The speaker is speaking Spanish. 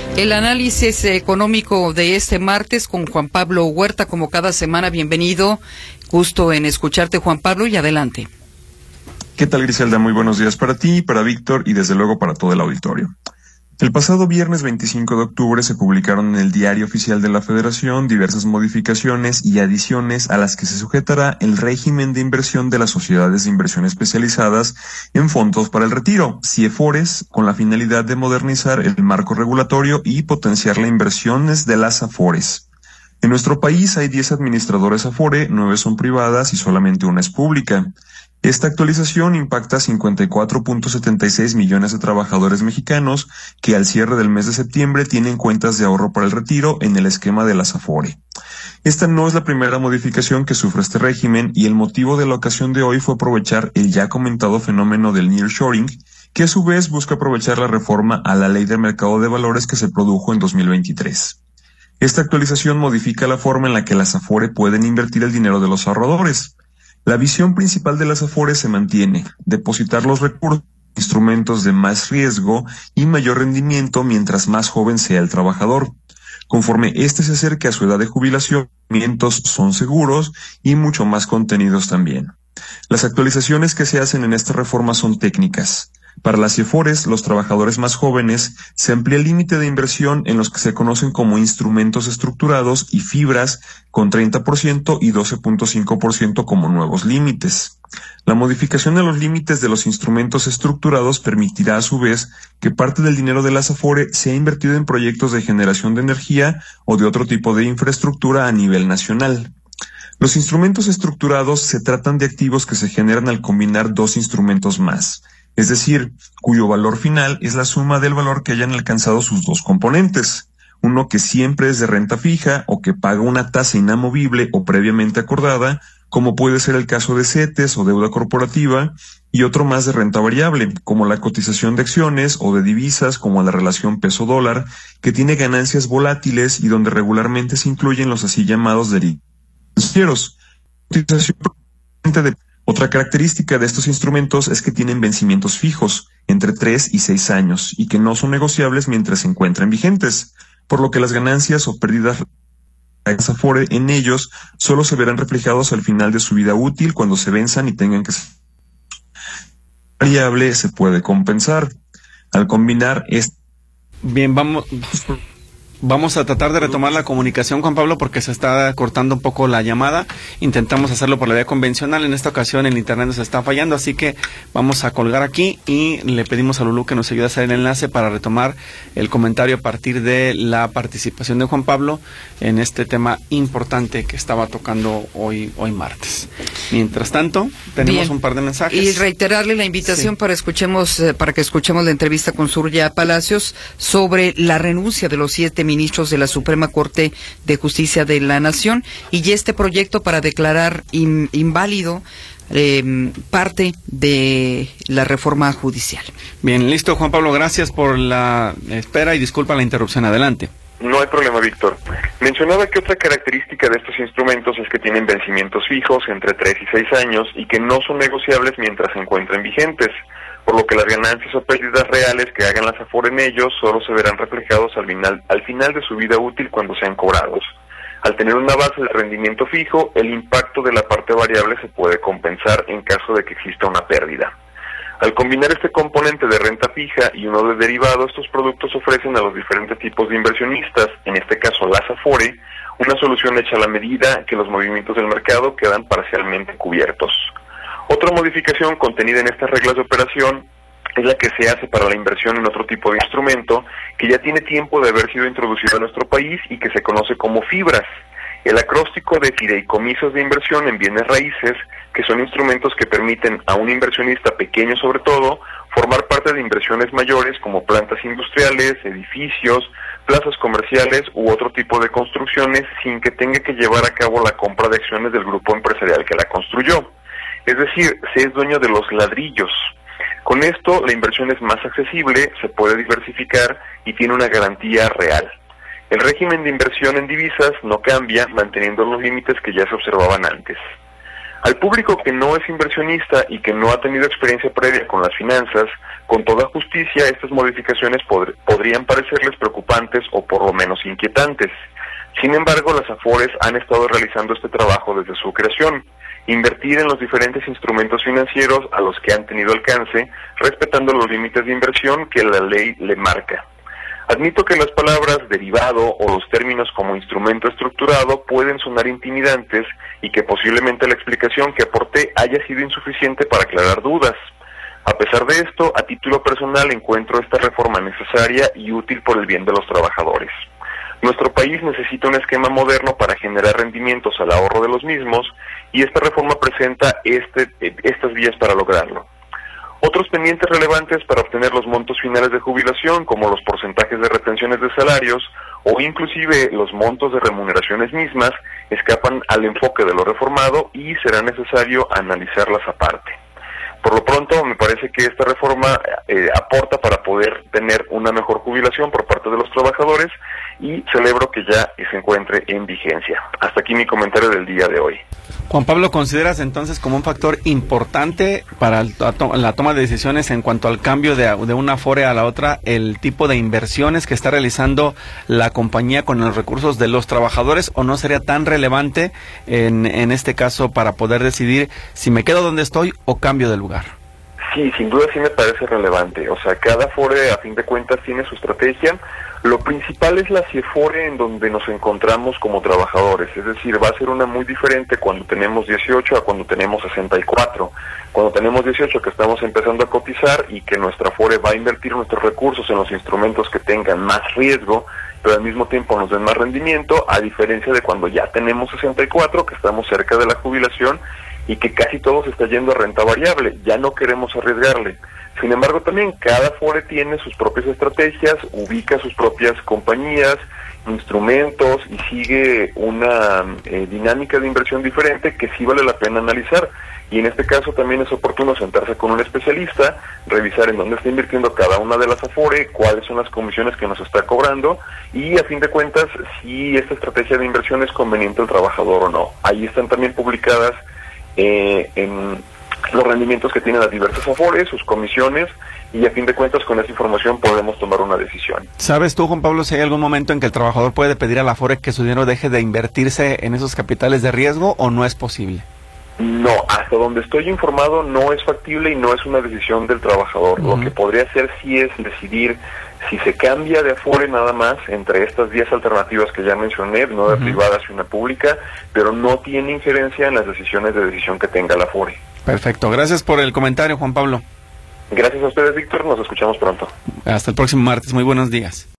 El análisis económico de este martes con Juan Pablo Huerta, como cada semana. Bienvenido, gusto en escucharte, Juan Pablo, y adelante. ¿Qué tal, Griselda? Muy buenos días para ti, para Víctor y desde luego para todo el auditorio. El pasado viernes 25 de octubre se publicaron en el Diario Oficial de la Federación diversas modificaciones y adiciones a las que se sujetará el régimen de inversión de las sociedades de inversión especializadas en fondos para el retiro, CIEFORES, con la finalidad de modernizar el marco regulatorio y potenciar las inversiones de las AFORES. En nuestro país hay 10 administradores AFORE, 9 son privadas y solamente una es pública. Esta actualización impacta a 54.76 millones de trabajadores mexicanos que al cierre del mes de septiembre tienen cuentas de ahorro para el retiro en el esquema de las AFORE. Esta no es la primera modificación que sufre este régimen y el motivo de la ocasión de hoy fue aprovechar el ya comentado fenómeno del nearshoring, que a su vez busca aprovechar la reforma a la Ley del Mercado de Valores que se produjo en 2023. Esta actualización modifica la forma en la que las AFORE pueden invertir el dinero de los ahorradores. La visión principal de las AFORES se mantiene: depositar los recursos en instrumentos de más riesgo y mayor rendimiento mientras más joven sea el trabajador. Conforme éste se acerque a su edad de jubilación, los rendimientos son seguros y mucho más contenidos también. Las actualizaciones que se hacen en esta reforma son técnicas. Para las CIEFORES, los trabajadores más jóvenes, se amplía el límite de inversión en los que se conocen como instrumentos estructurados y fibras con 30% y 12.5% como nuevos límites. La modificación de los límites de los instrumentos estructurados permitirá a su vez que parte del dinero de las AFORE sea invertido en proyectos de generación de energía o de otro tipo de infraestructura a nivel nacional. Los instrumentos estructurados se tratan de activos que se generan al combinar dos instrumentos más, es decir, cuyo valor final es la suma del valor que hayan alcanzado sus dos componentes, uno que siempre es de renta fija o que paga una tasa inamovible o previamente acordada, como puede ser el caso de CETES o deuda corporativa, y otro más de renta variable, como la cotización de acciones o de divisas, como la relación peso-dólar, que tiene ganancias volátiles y donde regularmente se incluyen los así llamados derivados financieros. Otra característica de estos instrumentos es que tienen vencimientos fijos, entre 3 y 6 años, y que no son negociables mientras se encuentren vigentes, por lo que las ganancias o pérdidas AFORE en ellos solo se verán reflejados al final de su vida útil cuando se venzan y tengan que ser variable se puede compensar. Al combinar Bien, vamos a tratar de retomar la comunicación, Juan Pablo, porque se está cortando un poco la llamada. Intentamos hacerlo por la vía convencional. En esta ocasión el internet nos está fallando, así que vamos a colgar aquí y le pedimos a Lulú que nos ayude a hacer el enlace para retomar el comentario a partir de la participación de Juan Pablo en este tema importante que estaba tocando hoy martes. Mientras tanto, tenemos un par de mensajes. Y reiterarle la invitación para que escuchemos la entrevista con Surya Palacios sobre la renuncia de los 7 ministros de la Suprema Corte de Justicia de la Nación y este proyecto para declarar inválido parte de la reforma judicial. Bien, listo, Juan Pablo, gracias por la espera y disculpa la interrupción. Adelante. No hay problema, Víctor. Mencionaba que otra característica de estos instrumentos es que tienen vencimientos fijos entre 3 y 6 años y que no son negociables mientras se encuentren vigentes, por lo que las ganancias o pérdidas reales que hagan las AFORE en ellos solo se verán reflejados al final de su vida útil cuando sean cobrados. Al tener una base de rendimiento fijo, el impacto de la parte variable se puede compensar en caso de que exista una pérdida. Al combinar este componente de renta fija y uno de derivado, estos productos ofrecen a los diferentes tipos de inversionistas, en este caso las AFORE, una solución hecha a la medida que los movimientos del mercado quedan parcialmente cubiertos. Otra modificación contenida en estas reglas de operación es la que se hace para la inversión en otro tipo de instrumento que ya tiene tiempo de haber sido introducido en nuestro país y que se conoce como fibras. El acróstico de fideicomisos de inversión en bienes raíces, que son instrumentos que permiten a un inversionista pequeño sobre todo, formar parte de inversiones mayores como plantas industriales, edificios, plazas comerciales u otro tipo de construcciones sin que tenga que llevar a cabo la compra de acciones del grupo empresarial que la construyó. Es decir, se es dueño de los ladrillos. Con esto, la inversión es más accesible, se puede diversificar y tiene una garantía real. El régimen de inversión en divisas no cambia, manteniendo los límites que ya se observaban antes. Al público que no es inversionista y que no ha tenido experiencia previa con las finanzas, con toda justicia, estas modificaciones podrían parecerles preocupantes o por lo menos inquietantes. Sin embargo, las Afores han estado realizando este trabajo desde su creación: invertir en los diferentes instrumentos financieros a los que han tenido alcance, respetando los límites de inversión que la ley le marca. Admito que las palabras derivado o los términos como instrumento estructurado pueden sonar intimidantes y que posiblemente la explicación que aporté haya sido insuficiente para aclarar dudas. A pesar de esto, a título personal encuentro esta reforma necesaria y útil por el bien de los trabajadores. Nuestro país necesita un esquema moderno para generar rendimientos al ahorro de los mismos, y esta reforma presenta estas vías para lograrlo. Otros pendientes relevantes para obtener los montos finales de jubilación, como los porcentajes de retenciones de salarios o inclusive los montos de remuneraciones mismas, escapan al enfoque de lo reformado y será necesario analizarlas aparte. Por lo pronto, me parece que esta reforma aporta para poder tener una mejor jubilación por parte de los trabajadores, y celebro que ya se encuentre en vigencia. Hasta aquí mi comentario del día de hoy. Juan Pablo, ¿consideras entonces como un factor importante para la toma de decisiones en cuanto al cambio de una Afore a la otra el tipo de inversiones que está realizando la compañía con los recursos de los trabajadores, o no sería tan relevante en este caso para poder decidir si me quedo donde estoy o cambio de lugar? Sí, sin duda sí me parece relevante. O sea, cada Afore a fin de cuentas tiene su estrategia. Lo principal es la CIEFORE en donde nos encontramos como trabajadores, es decir, va a ser una muy diferente cuando tenemos 18 a cuando tenemos 64. Cuando tenemos 18, que estamos empezando a cotizar y que nuestra Afore va a invertir nuestros recursos en los instrumentos que tengan más riesgo, pero al mismo tiempo nos den más rendimiento, a diferencia de cuando ya tenemos 64, que estamos cerca de la jubilación y que casi todo se está yendo a renta variable, ya no queremos arriesgarle. Sin embargo, también cada Afore tiene sus propias estrategias, ubica sus propias compañías, instrumentos y sigue una dinámica de inversión diferente que sí vale la pena analizar. Y en este caso también es oportuno sentarse con un especialista, revisar en dónde está invirtiendo cada una de las Afore, cuáles son las comisiones que nos está cobrando y, a fin de cuentas, si esta estrategia de inversión es conveniente al trabajador o no. Ahí están también publicadas en los rendimientos que tienen las diversas Afores, sus comisiones, y a fin de cuentas con esa información podemos tomar una decisión. ¿Sabes tú, Juan Pablo, si hay algún momento en que el trabajador puede pedir a la Afore que su dinero deje de invertirse en esos capitales de riesgo, o no es posible? No, hasta donde estoy informado no es factible y no es una decisión del trabajador. Lo que podría hacer sí es decidir si se cambia de Afore nada más entre estas 10 alternativas que ya mencioné, una privada y una pública, pero no tiene injerencia en las decisiones de decisión que tenga la Afore. Perfecto, gracias por el comentario, Juan Pablo. Gracias a ustedes, Víctor, nos escuchamos pronto. Hasta el próximo martes, muy buenos días.